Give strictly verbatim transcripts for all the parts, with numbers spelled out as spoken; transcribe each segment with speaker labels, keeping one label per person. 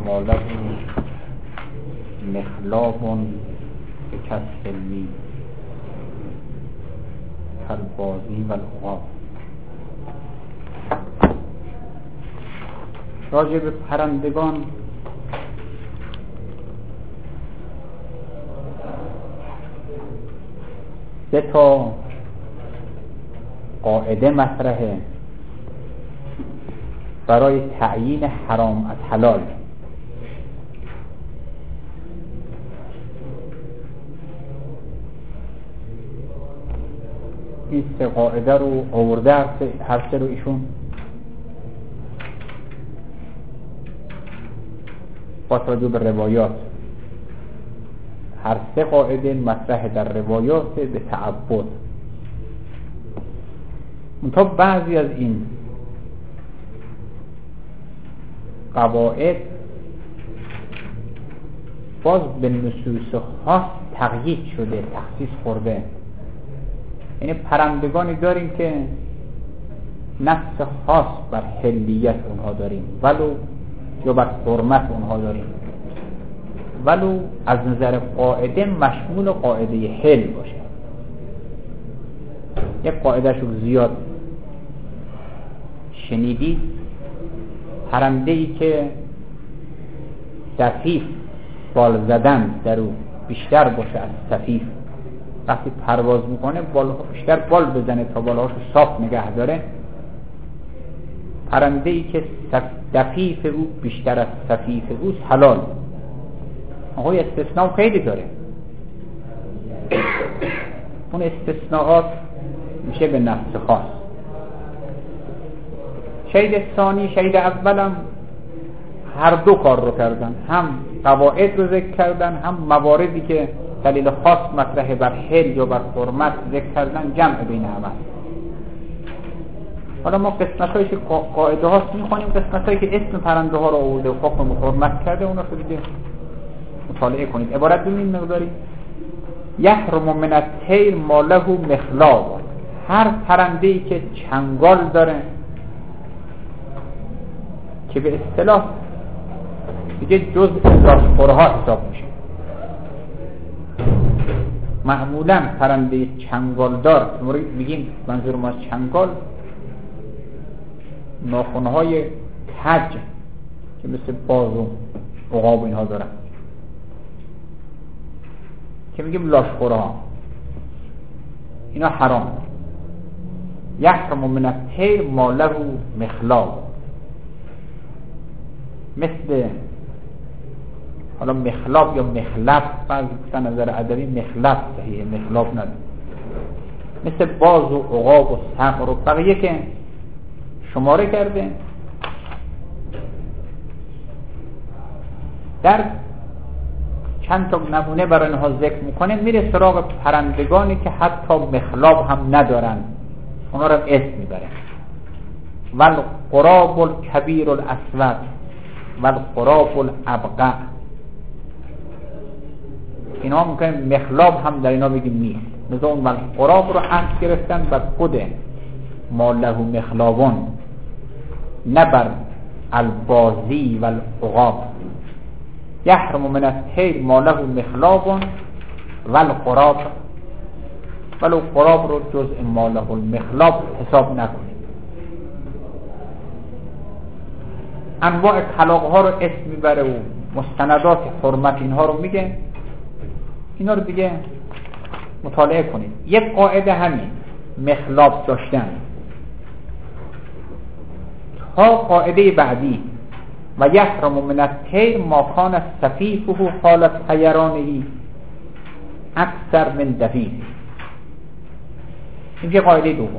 Speaker 1: ماله مخلاب کسلمی کالبازی و العقاب. راجع به پرندگان سه تا قاعده مطرحه برای تعیین حرام از حلال. این سه قاعده رو آورده هر سه رو ایشون با توجه به روایات. هر سه قاعده مطرح در روایات به تعبد. منتها بعضی از این قواعد باز به نصوص خاص تقیید شده، تخصیص خورده. یعنی پرندگانی داریم که نص خاص بر حلیت اونها داریم ولو یا بر حرمت اونها داریم، ولو از نظر قاعده مشمول قاعده حل باشه. یک قاعده شو زیاد شنیدید، پرنده ای که سفیف بال زدن در او بیشتر باشه از سفیف، وقتی پرواز میکنه بال بیشتر بال بزنه تا بالهاشو صاف نگه داره. پرنده ای که سفیف او بیشتر از سفیف اوست حلال. آقای استثناء خیلی داره، اون استثناءات میشه به نفس خاص. شهید ثانی شهید اولم هر دو کار رو کردن، هم قواعد رو ذکر کردن، هم مواردی که دلیل خاص مطرح بر حل یا بر حرمت ذکر کردن، جمع بین همه. حالا ما قسمت هایی که قاعده هاست میخونیم، قسمت هایی که اسم پرنده ها رو آورده و حکم حرمت کرده اونا رو دیگه مطالعه کنید. عبارت ببینید مقداری. یحرم من الطیر ما له مخلاب. هر پرنده ای که چنگال داره که به اصطلاح دیگه جزء لاشخورها حساب میشه. معمولا پرنده چنگالدار میگیم، منظور ما از چنگال ناخنهای کج که مثل باز و عقاب اینها دارن که میگیم لاشخورها، اینا حرام. یحرم من الطیر ما له مخلاب. مثل حالا مخلاب یا مخلب، بعضی گفتن نظر ادبی مخلب صحیحه، مخلاب نداره. مثل باز و عقاب و صقر و بقیه که شماره کرده. در چند تا نمونه برای اینها ذکر میکنه، میره سراغ پرندگانی که حتی مخلاب هم ندارن، اونا رو اسم میبره. والغراب الکبیر الاسود والغراب الابقع. اینا ممکنه مخلاب هم در اینا بگیم نیست. مثل اون والغراب رو عکس گرفتن بر خود ما له مخلابون، نه بر البازی والعقاب. یحرم من الطیر ما له مخلاب والغراب، ولو غراب رو جزء ما له المخلاب حساب نکنید. انواع کلاغ ها رو اسم میبره و مستندات حرمت اینها رو میگه. اینا رو دیگه مطالعه کنید. یک قاعده همین مخلاب داشتن تا قاعده بعدی و یحرم من الطیر ما کان سفیفه حال طیرانه اکثر من دفیف. این که قاعده دوم.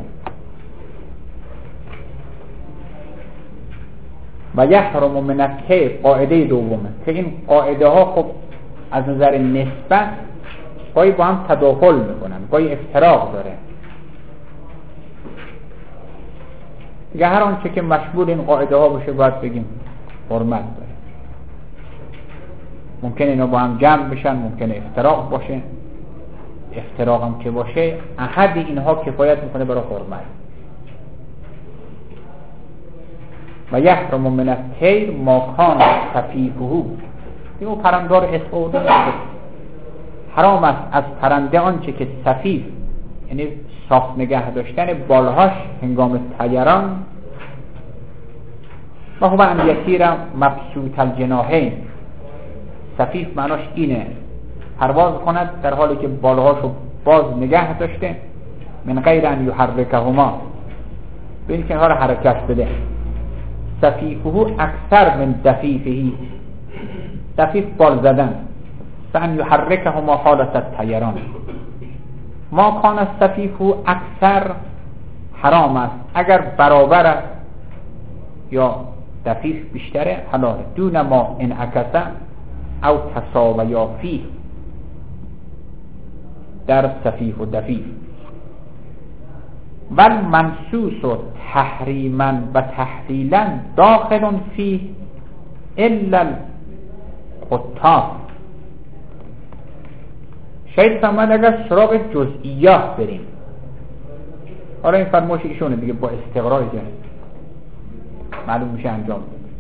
Speaker 1: و یحرم من الطیر قاعده دومه که این قاعده ها خب از نظر نسبت گاهی با هم تداخل میکنن، گاهی افتراق داره دیگه. هر آنچه که مشمول این قاعده ها باشه باید بگیم حرمت داره. ممکنه اینا با هم جمع بشن، ممکنه افتراق باشه. افتراق هم که باشه احد اینها کفایت میکنه برای حرمت. و یحرم من الطیر ما کان خفیفه. این پرندار اسعود حرام است از پرنده آنچه که سفیف، یعنی صاف نگه داشتن بالهاش هنگام طیران، و هو ان یسیر مبسوط الجناحین، سفیف معناش اینه پرواز کند در حالی که بالهاشو باز نگه داشته، من غیر ان یحرکهما، به این که اینها رو حرکت بده. سفیفه اکثر من دفیفه، دفیف بال زدن، فان یحرکهما حالت الطیران. ما کان السفیف اکثر حرام است اگر برابر است یا دفیف بیشتره حلاله. دون ما انعکسه او تساویا فیه، در سفیف و دفیف. ول منسوس و تحریما و تحلیلا داخل فیه الا الخطاف. شاید فهمد اگر سراغ جزئیات بریم، حالا این فرمایش ایشونه دیگه با استقرار جنه معلوم میشه انجام.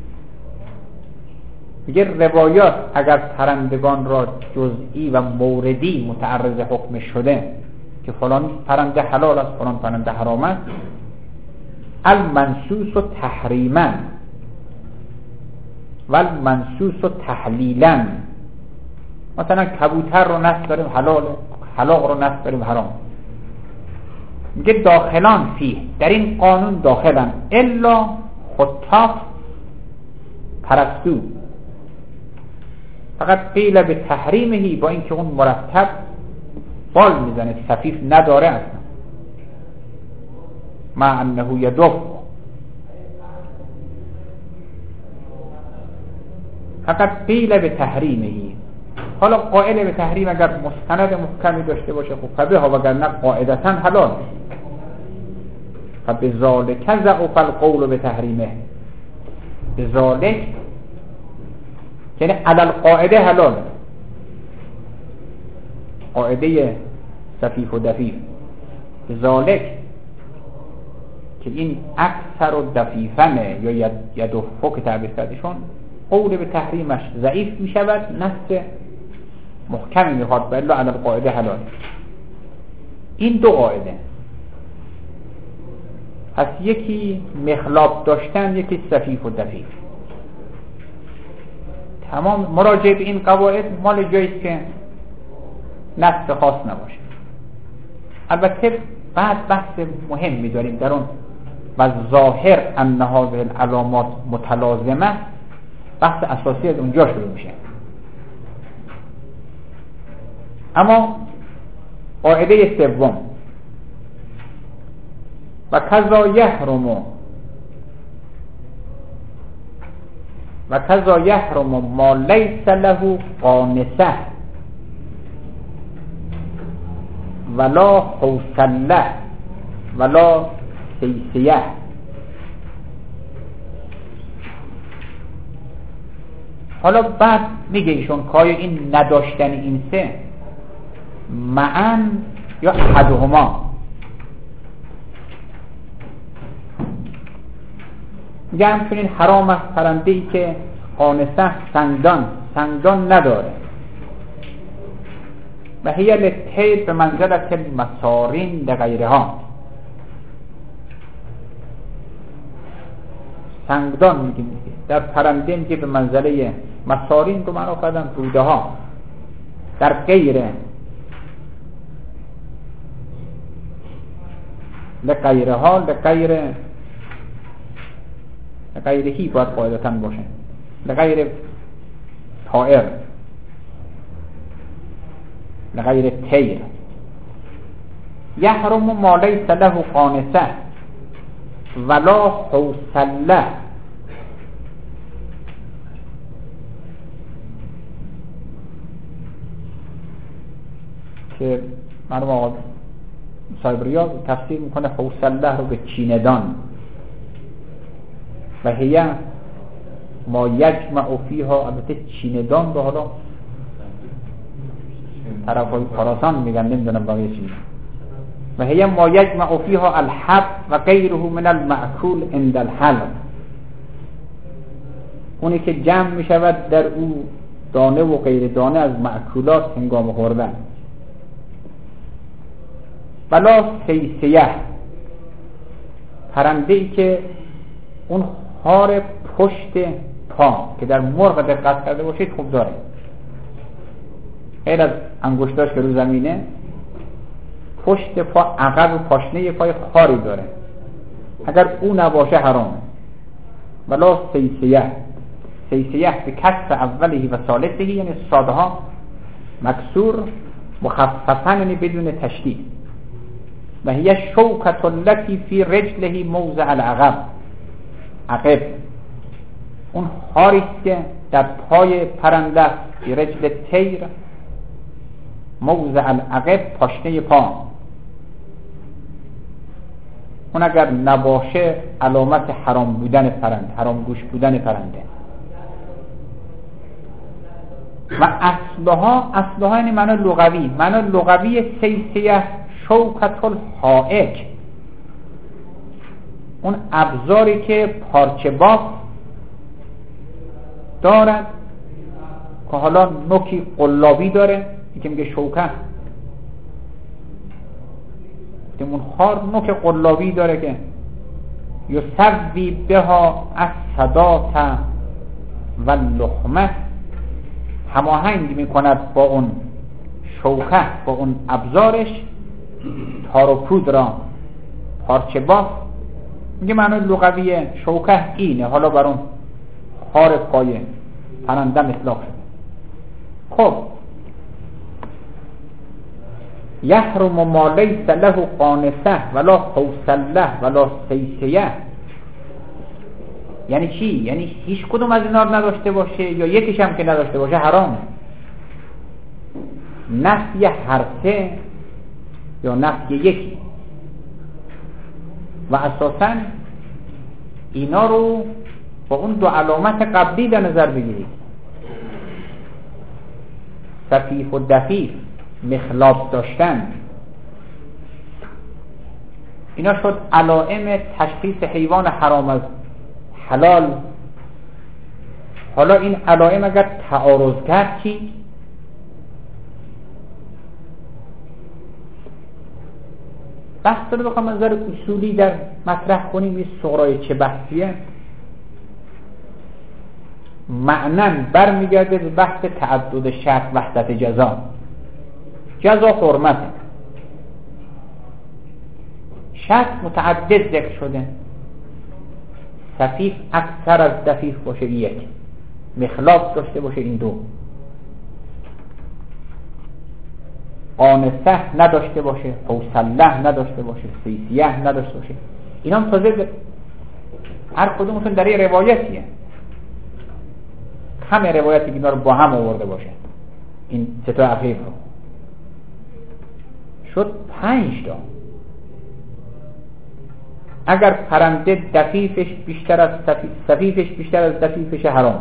Speaker 1: میگه روایات اگر پرندگان را جزئی و موردی متعرض حکم شده که فلان پرنده حلال است فلان پرنده حرام است، المنسوس و تحریما و المنسوس و تحلیلا. مثلا کبوتر رو نصب داریم حلال، حلاق رو نصب داریم حرام. میگه داخلان فیه، در این قانون داخلن، الا خطاف پرستو، فقط قیل به تحریمهی، با اینکه اون مرتب بال میزنه سفیف نداره اصلا، مع انه یدف، فقط قیل به تحریمهی. حالا قائل به تحریم اگر مستند محکمی داشته باشه خب فبه ها، وگرنه قاعدتا حلال. فبذالک ضعف القول به تحریمه، بذالک یعنی علی القاعده حلال، قاعده سفیف و دفیف. بذالک که این اکثر و دفیفنه یا یدفو که تعبیر کردشون، قول به تحریمش ضعیف می شود، نص محکمی میخواد بله علی القاعده حلال. این دو قاعده پس، یکی مخلاب داشتن، یکی سفیف و دفیف. تمام مراجعه به این قواعد مال جاییست که نص خاص نباشه. البته بعد بحث مهم می‌داریم در اون، و ظاهر ان هذه العلامات متلازمه، بحث اساسی از اونجا شروع میشه. اما قاعده سوم، و کذا یحرم و کذا یحرم ما لیس له قانصه ولا حوصله ولا سیسیه. حالا بعد میگه ایشون که آیا این نداشتن این سه معاً یا احدهما. میگه همچنین حرام است پرنده ای که قانصه سنگدان سنگدان نداره. و هی للطیر به منزلت المسارین لغیرها، سنگدان میگه در پرنده میگه به منزله مسارین رو معنا کردن روده ها، در غیره لغیره ها لغیره لغیرهی باید قاعدتا باشه، لغیر طائر لغیر طیر. یحرم ما لیس له قانصه ولا حوصله. که مرحوم آقا صاحب ریاض تفسیر میکنه حوصله رو به چیندان، و هی ما یجمع فیها، البته چیندان رو حالا طرف های خراسان میگن، نمیدونم باقی چی. و هی ما یجمع فیها الحب و غیره من المأکول عند الحلق. اونی که جمع می شود در او دانه و غیر دانه از مأکولات هنگام خوردن. ولا سیسیه، پرنده ای که اون خار پشت پا که در مرغ دقت کرده باشید خوب داره، غیر از انگشتاش که رو زمینه پشت پا عقب و پاشنه پای خاری داره، اگر او نباشه حرامه. ولا سیسیه، سیسیه به کسر اوله و ثالثه، یعنی ساده ها مکسور مخففن، یعنی بدون تشدید. و هی شوکت التی فی رجله موضع العقب، عقب اون خاریست که در پای پرنده فی رجل تیر موضع العقب، پاشنه پا. اون اگر نباشه علامت حرام بودن پرنده، حرام گوش بودن پرنده. و اصلها، اصلها یعنی معنی لغوی، معنی لغوی سیسیه شوکت الحائک، اون ابزاری که پارچه باف دارد که حالا نوکی قلابی داره، که میگه شوکه، اون خار نوک قلابی داره که یسوی بها الصدات و اللحمه، هماهنگ میکند با اون شوکه، با اون ابزارش، تار و پود را پارچه باف. میگه معنی لغوی شوکه اینه، حالا بر اون خار پای پرنده اطلاق شده. خب یحرم ما لیس له قانصه ولا حوصله ولا سیسیه، یعنی چی؟ یعنی هیچ کدوم از اینا رو نداشته باشه یا یکیش هم که نداشته باشه حرامه. نفی هر سه یا نفی یکی. و اساساً اینا رو با اون دو علامت قبلی در نظر بگیرید، صفیف و دفیف، مخلاب داشتن، اینا شد علائم تشخیص حیوان حرام از حلال. حالا این علائم اگر تعارض کرد چی؟ بحث رو بخوام از نظر اصولی در مطرح کنیم، این صغرای چه بحثیه؟ معنن برمیگرده به بحث تعدد شرط وحدت جزا. جزا حرمته، شرط متعدد ذکر شده، صفیف اکثر از دفیف باشه یک، مخلاف داشته باشه این دو، قانصه نداشته باشه، حوصله نداشته باشه، سیسیه نداشته باشه. اینا هم تازه هر کدومشون در یه روایتیه، همه روایتی که اینا رو با هم آورده باشه، این سه تا اخیر رو شد پنج تا. اگر پرنده دفیفش بیشتر از صفیفش بیشتر از دفیفش حرام،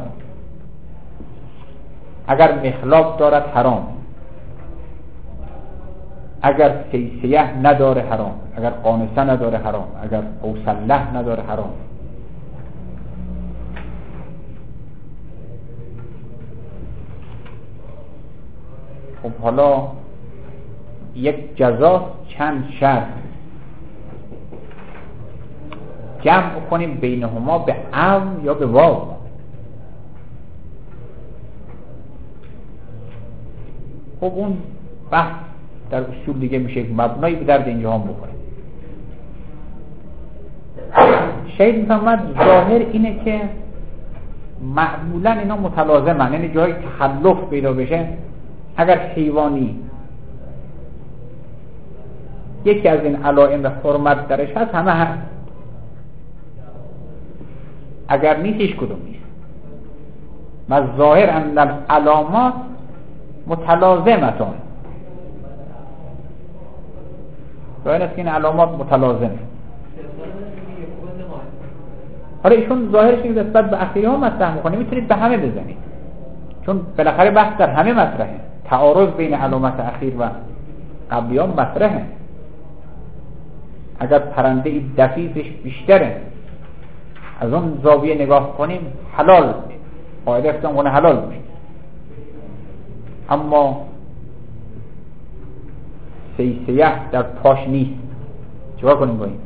Speaker 1: اگر مخلاف دارد حرام، اگر سیسیه نداره حرام، اگر قانصه نداره حرام، اگر حوصله نداره حرام. خب حالا یک جزا چند شرط جمع کنیم بینهما به او یا به واو. خب اون بحث در اصول دیگه میشه یک مبنایی به درد اینجا هم بخوره. شاید میفهمد ظاهر اینه که معمولا اینا متلازمن، یعنی جای تخلف پیدا بشه. اگر حیوانی یکی از این علائم حرمت درش هست همه هست، اگر نیست هیچ کدوم نیست. و ظاهر ان العلامات متلازمتون، ظاهر است که این علامات متلازمه. حالا ایشون ظاهرش اینه نسبت به اخیری ها مطرح میکنه، میتونید به همه بزنید چون بالاخره بحث در همه مطرحه، تعارض بین علامت اخیر و قبلی ها مطرحه. اگر پرنده دفیفش بیشتره از اون زاویه نگاه کنیم حلال قاعده افتان کنه حلال باشه. اما سیسیه در پاش نیست، چیکار کنیم با این؟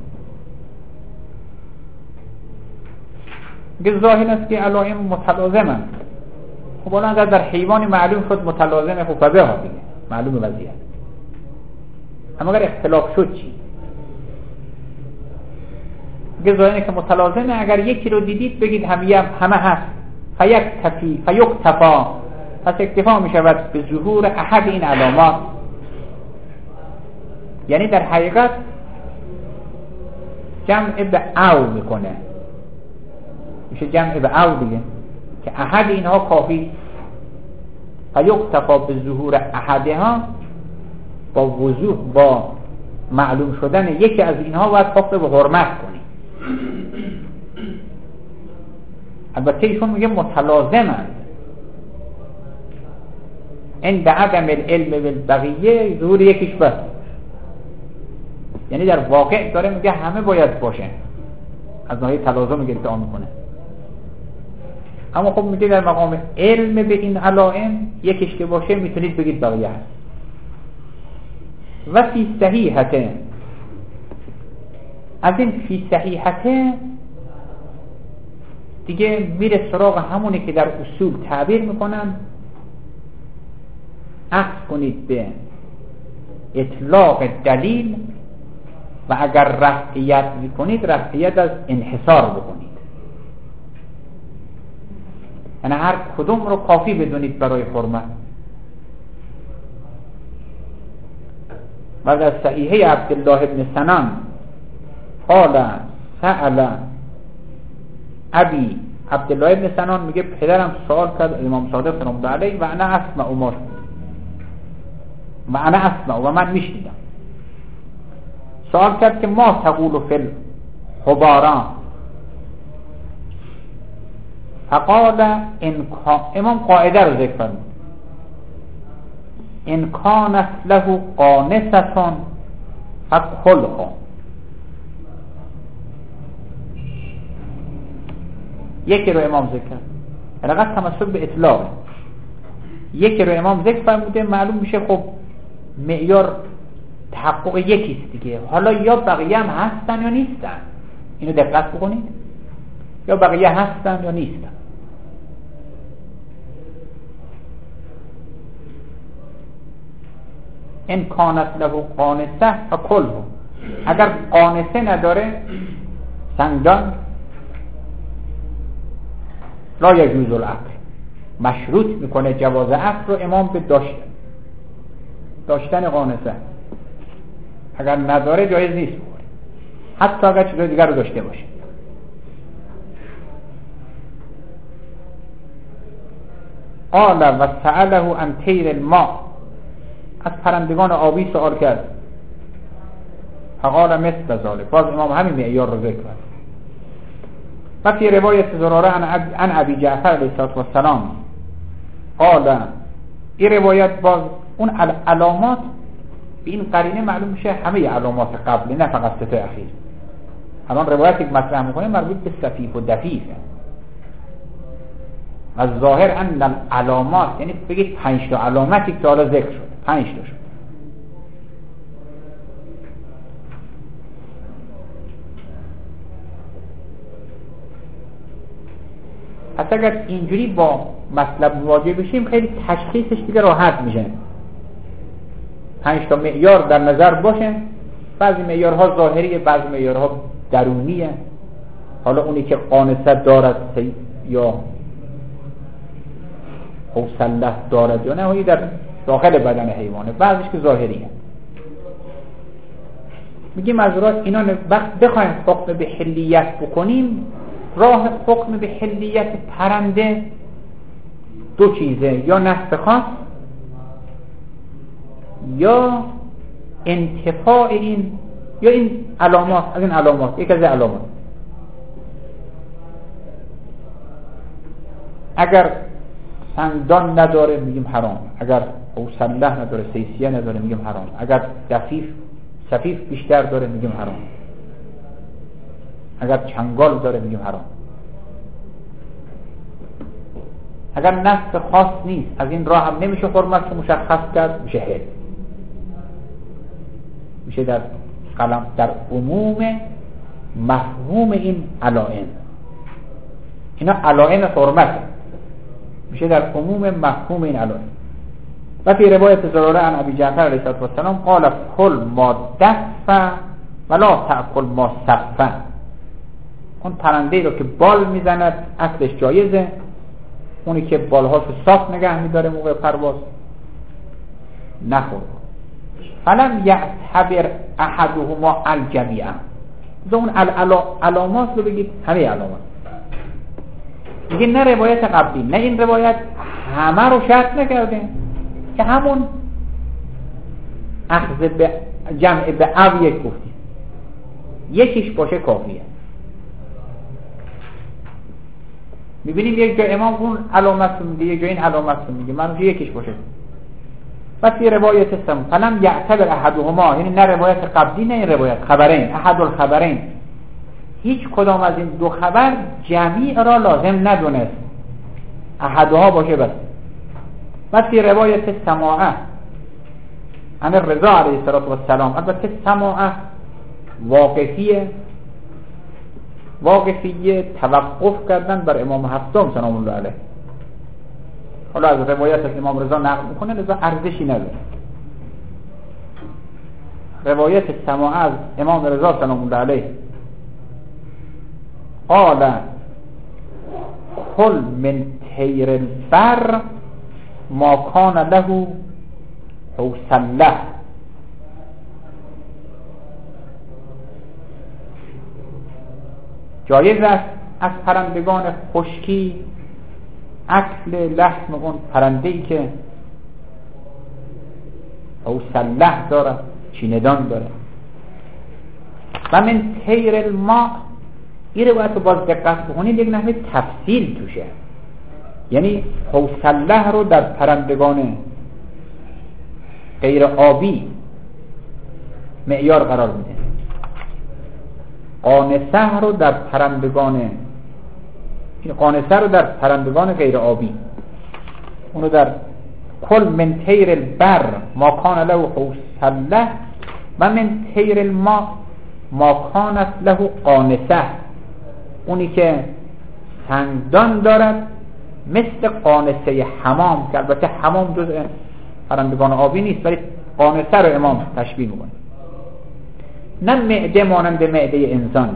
Speaker 1: میگه ظاهر است که علائم متلازمن. خب الان اگر در حیوانی معلوم شد متلازمه، خب فبه ها دیگه معلوم وضعیت. اما اگر اختلاف شد چی؟ میگه ظاهره که متلازمه. اگر یکی رو دیدید بگید همه همه هست. فیک تفی فیک تفا، پس اکتفا می شود به ظهور احد این علامات. یعنی در حقیقت جمع به او میکنه، میشه جمع به او دیگه، که احد اینها کافی. فیک تفا به ظهور احدها، با وضوح با معلوم شدن یکی از اینها باید حکم به حرمت کنی. البته ایشون میگه متلازمند. این به عدم العلم بالبقیه ظهور یکیش بس، یعنی در واقع داره میگه همه باید باشه، از ناحیه تلازم میگه ادعا میکنه. اما خب میگه در مقام علم به این علائم یکیش که باشه میتونید بگید بقیه هست. و فی صحیحته، از این فی صحیحته دیگه میره سراغ همونی که در اصول تعبیر میکنن. عکس کنید به اطلاق دلیل و اگر رفعیت میکنید رفعیت از انحصار بکنید، یعنی هر کدوم رو کافی بدونید برای حرمت. و در صحیحه عبدالله ابن سنان قال سأل ابی، عبدالله ابن سنان میگه پدرم سوال کرد امام صادق رحمه الله علیه و انا اسمع ما و انا اسمع و من میشنیدم. سوال کرد که ما تقول فی الحباران، فقال ان امام قاعده رو ذکر فرمود ان کانت له قانصة فکلها. یکی رو امام ذکر کرد، رقص تمسک به اطلاق. یکی رو امام ذکر فرموده، معلوم میشه خب معیار تحقق یکیست دیگه. حالا یا بقیه هم هستن یا نیستن، اینو دقت بکنید، یا بقیه هستن یا نیستن. ان کانت له قانصه فکله، اگر قانصه نداره سنگدان لا یجوز العقل، مشروط میکنه جواز عقل رو امام به داشتن داشتن قانصه. اگر نداره جایز نیست بخوره، حتی اگر چیز دیگر رو داشته باشه. قال و سأله عن طیر الماء، از پرندگان آبی سوال کرد. فقال مثل ذلك، باز امام همین معیار رو ذکر کرد. و فی روایت زراره عن ابی جعفر علیه السلام قال، این روایت باز اون علامات به این قرینه معلوم میشه همه علامات قبلی، نه فقط سه تا اخیر. الان روایتی که مطرح میکنه مربوط به سفیف و دفیفه. و ظاهر ان العلامات یعنی بگید پنج تا علامتی که حالا ذکر شد، پنج تا شد. پس اگر اینجوری با مطلب مواجه بشیم خیلی تشخیصش دیگه راحت میشه. پنج تا معیار در نظر باشه، بعضی معیارها ظاهریه، بعضی معیارها درونیه. حالا اونی که قانصه دارد یا حوصله دارد یا نه، اونی در داخل بدن حیوانه، بعضیش که ظاهریه. میگیم از راه اینا وقت بخوایم حکم به حلیت بکنیم، راه حکم به حلیت پرنده دو چیزه، یا نصب خاص یا انتفاع این، یا این علامات، از این علامات یک از علامات. اگر سندان نداره میگیم حرام، اگر حوصله نداره، سیسیه نداره میگیم حرام، اگر دفیف سفیف بیشتر داره میگیم حرام، اگر چنگال داره میگیم حرام. اگر نصف خاص نیست از این راه هم نمیشه حرمت رو مشخص کرد، میشه حل، میشه در قلم در عموم مفهوم این علائم. اینا علائم حرمت، میشه در عموم مفهوم این علائم. و فی روایت زراره عن ابی جعفر علیه السلام قال کل ما دفع ولا تأکل ما صفا. اون پرنده رو که بال میزند اکلش جایزه، اونی که بالهاشو صاف نگه میداره موقع پرواز نخور. فلم یعتبر احدهما الجمیع. اون علامات رو بگید، همه علامات. میگه نه روایت قبلی نه این روایت همه رو شرط نکرده که همون اخذ به جمع به او یک گفتیم، یکیش باشه کافیه. میبینیم یک جای امام اون علامت رو میگه، یک جای این علامت رو میگه، من یکیش باشه. و فی روایت سم فلم یعتبر احدهما، یعنی نه روایت قبلی نه این روایت، خبرین احد الخبرین، هیچ کدام از این دو خبر جمیع را لازم ندونست، احدها باشه بس. و فی روایت سماعه عن رضا علیه السلام، البته سماعه واقفیه، واقفیه توقف کردن بر امام هفتم سلام الله علیه. حالا از روایت از امام رضا نقل میکنه، لذا ارزشی نداره. روایت سماعه از امام رضا سلام الله علیه قال کل من طیر البر ما کان له حوصله. جایز است از پرندگان خشکی اکل لحم اون پرنده‌ای که حوصله داره، چیندان داره. و من طیر الماء، این روایت رو باز دقت بکنید یک نحوه تفصیل توشه، یعنی حوصله رو در پرندگان غیر آبی معیار قرار میده، قانصه رو در پرندگان قانصه رو در پرندگان غیر آبی، اونو در کل من طیر البر ما کان له حوصله و من طیر الماء ما کانت له قانصه، اونی که سنگدان دارد مثل قانصه حمام، که البته حمام جزء پرندگان آبی نیست ولی قانصه رو امام تشبیه میکنه. نه معده مانند معده انسان.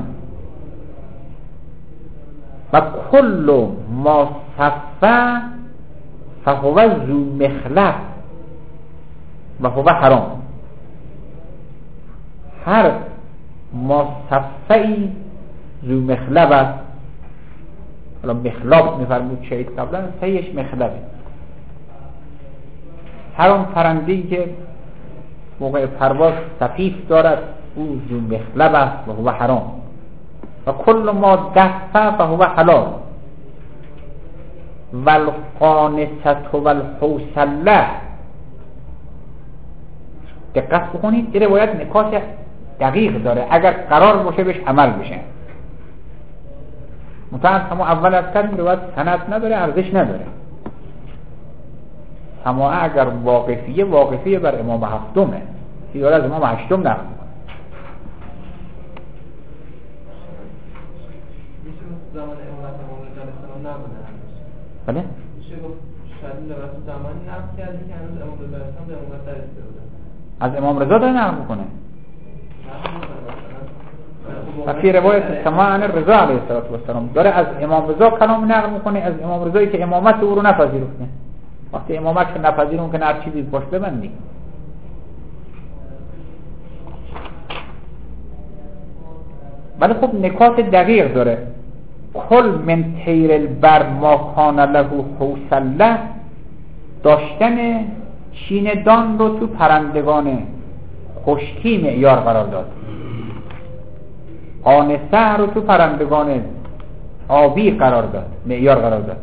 Speaker 1: و کل ما صفه فهو ذو مخلب و هو حرام. هر ما صفه‌ای ذو مخلب است. حالا مخلب میفرمود شهید قبلا، سیش مخلبه. هر اون پرنده‌ای که موقع پرواز صفیف دارد او ذو مخلب است و هو حرام. و کل ما دفع فهو حلال. والقانصة والحوصله، دقت بکنید این روایت نکات دقیق داره، اگر قرار باشه بهش عمل بشه. متأسفانه اول از کردیم روایت سند نداره، ارزش نداره. سماعه اگر واقفیه واقفیه بر امام هفتمه، دیگه از امام هشتم نقل میکنه.
Speaker 2: زمان امامت امام رضا علیه السلام نبوده هنوز.
Speaker 1: بله؟
Speaker 2: میشه گفت شاید این روایت زمانی نقل کردی که هنوز امام رضا علیه السلام به امامت نرسیده بوده.
Speaker 1: از امام رضا داره نقل میکنه. و فی روایت سماع عن رضا علیه السلام داره از امام رضا کلام نقل میکنه، از امام رضایی که امامت او رو نپذیرفته. وقتی امامت رو نپذیرون که هر چیزی باش ببندی. ولی خب نکات دقیق داره. کل من طیر البر ما کان له حوصله، داشتن چیندان رو تو پرندگان خشکی معیار قرار داد. قانصه رو تو پرندگان آبی قرار داد، معیار قرار داد.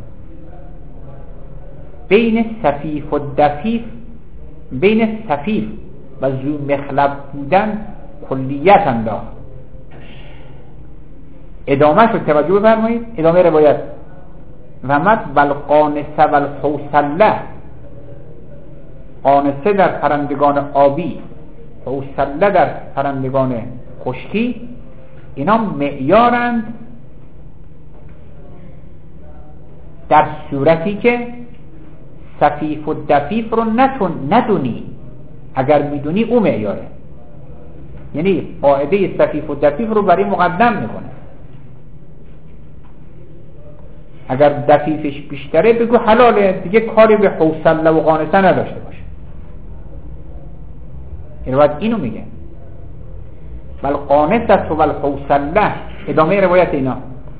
Speaker 1: بین سفیف و دفیف، بین سفیف و ذو مخلب بودن کلیت انداخت. ادامه شد، توجه بفرمایید ادامه روایت. و مد والقانصه والحوصله، قانصه در پرندگان آبی، حوصله در پرندگان خشکی، اینا معیارند در صورتی که سفیف و دفیف رو نتون ندونی. اگر میدونی او معیاره، یعنی قاعده سفیف و دفیف رو برای مقدم میکنه. اگر دفیفش بیشتره بگو حلاله، دیگه کاری به حوصله و قانصه نداشته باشه. این روایت اینو میگه والقانصه والحوصله. ادامه روایت اینا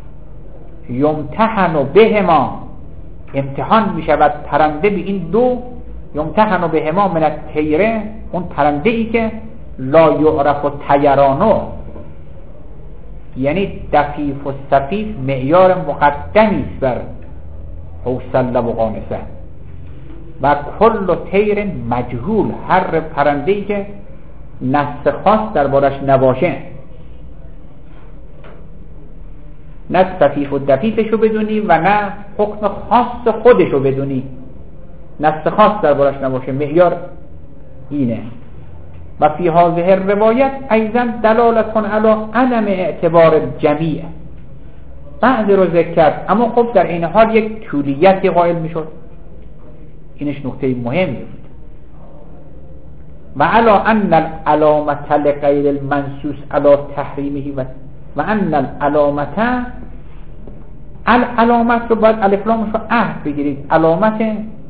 Speaker 1: یمتحن بهما، امتحان میشود پرنده به این دو، یمتحن بهما من الطیره، اون پرنده ای که لا یعرف طیرانو، یعنی دفیف و سفیف معیار مقدمی است بر حوصله و قانصه. و کل طیر مجهول، هر پرنده ای که نص خاص دربارش نباشه، نه سفیف و دفیفشو بدونی و نه حکم خاص خودشو بدونی، نص خاص دربارش نباشه، معیار اینه. و فی هذه روایت ایضا دلالتون علی عدم اعتبار جمیع، بعضی رو ذکر کرد اما خب در این حال یک طولیتی قائل میشد. اینش نکته مهمی بود. و علی ان العلامت لغیر المنصوص علی تحریمه و و ان العلامت، العلامت رو باید الف لامش رو عهد بگیرید. علامت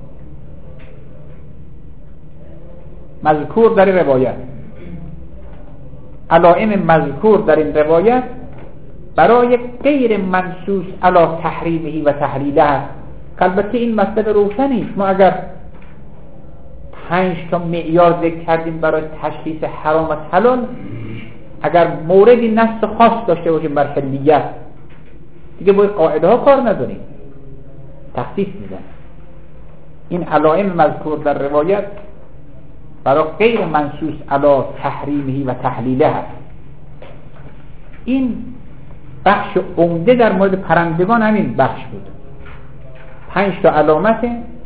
Speaker 1: مذکور در این روایت، علائم مذکور در این روایت برای غیر منصوص علی تحریمه و تحلیله است. البته این مسئله روشنی است. ما اگر پنج تا معیار ذکر کردیم برای تشخیص حرام و حلال، اگر موردی نص خاص داشته باشیم بر حلیت، دیگه باید قاعده ها کار نداریم، تخصیص میزن. این علائم مذکور در روایت برای غیر منصوص علی تحریمه و تحلیله هست. این بخش عمده در مورد پرندگان همین بخش بود. پنج تا علامت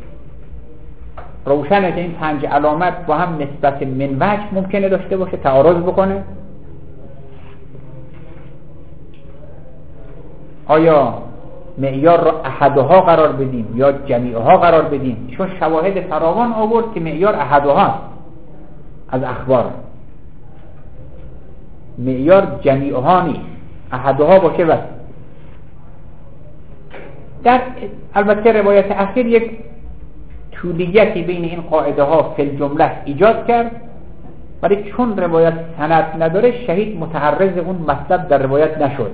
Speaker 1: روشنه که این پنج علامت با هم نسبت من وجه ممکنه داشته باشه، تعارض بکنه. آیا معیار را احدها قرار بدیم یا جمیعها قرار بدیم؟ چون شواهد فراوان آورد که معیار احدها از اخبار، معیار جمیعها نیست، احدها باشه. بس در البته روایت اخیر یک طولیتی بین این قاعده ها فی الجمله ایجاد کرد، ولی چون روایت سند نداره شهید متعرض اون مطلب در روایت نشد.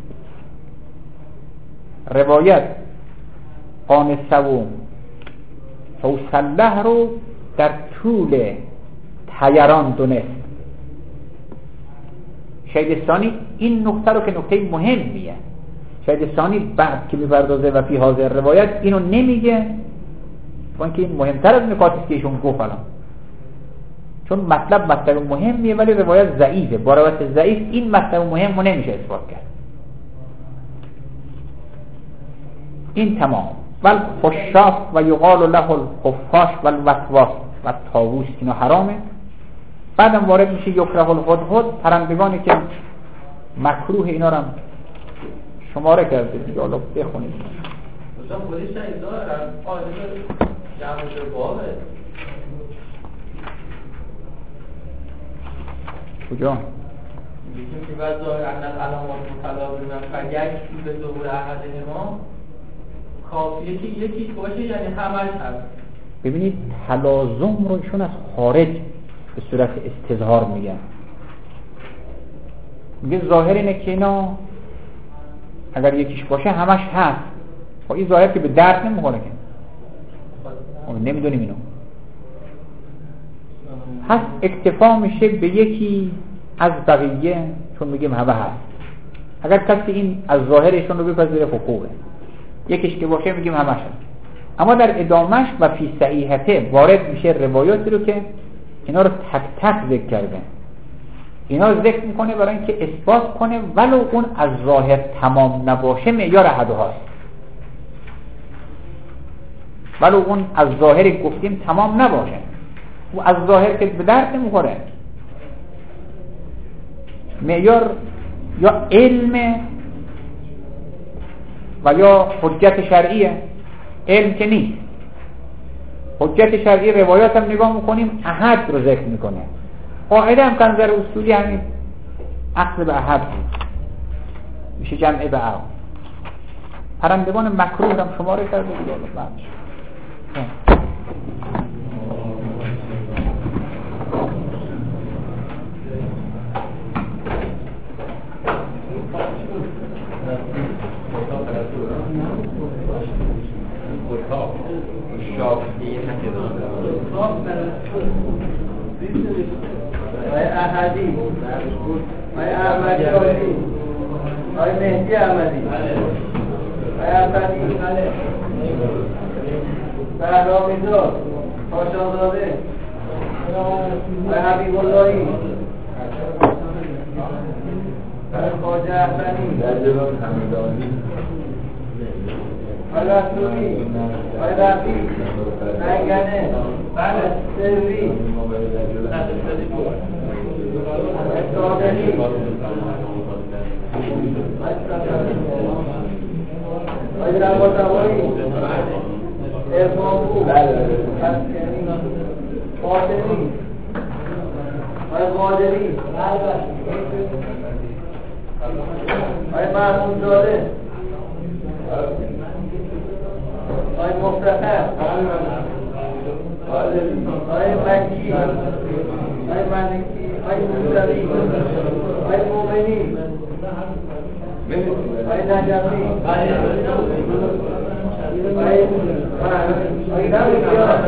Speaker 1: روایت قانصه و حوصله رو در طول طیران دونست. شهید ثانی این نکته رو که نکته مهمیه، شهید ثانی بعد که می‌پردازه و فی هذه روایت اینو نمیگه، چون که این مهمتر از نکاتی که ایشون گفت الان، چون مطلب مطلب مهمیه ولی روایت ضعیفه. با روایت ضعیف این مطلب مهم رو نمیشه اثبات کرد. این تمام. ول خشاف و یقال له الخفاش و الوسواس و طاووس، اینو حرامه. بعدم وارد میشه یکره الهدهد، پرندگانی که مکروه، اینا رو هم شماره کرده دیگه. حالا بخونید.
Speaker 2: مثلا خودش شهید دارن آدم جمعش بابه
Speaker 1: کجا؟
Speaker 2: میگیم که بعد ظاهر ان العلامات متلازمه فیکفی به ظهور احدهما، کافیه که یکی باشه یعنی همش هست.
Speaker 1: ببینید تلازم رو ایشون از خارج به صورت استظهار میگن. میگه ظاهر اینه که اینا اگر یکیش باشه همش هست. خب این ظاهر که به درد نمیخوره که ما نمیدونیم اینو هست، اکتفا میشه به یکی از بقیه، چون میگیم همه هست. اگر کسی این از ظاهرشون رو بپذیره خب خوبه، یکیش که باشه میگیم همش هست. اما در ادامهش و فی صحیحته وارد میشه روایاتی رو که اینا رو تک تک ذکر کرده، اینا ذکر میکنه برای اینکه اثبات کنه ولو اون از ظاهر تمام نباشه معیار احدهاست. ولی اون از ظاهر گفتیم تمام نباشه، او از ظاهر که به درد نمیخوره. معیار یا علم و یا حجت شرعیه. علم که نیست. حجت شرعی روایات هم نگاه میکنیم احد رو ذکر میکنه. قاعده هم که نظر اصولی همین اصل به احد بود، میشه جمع به او. پرندگان مکروه هم شماره کرده دیگه. بعدش
Speaker 3: آی احدی، آی احمدی، آی مهدی احمدی، آی احمدی، بهرامیزاد، پاشازاده، آی حبیب اللهی، آی خواجه احسنی، آی رسولی، آی رفیق، ننگنه، سری، آی صادقی، آی رواتوایی، ارفانپور، فاطمی، آی قادری، آی محمودزاده، آی مفتخر، آی مکی، آی ملکی، آی موسوی، آی مومنی، آی نجفی، آی آی نبیار،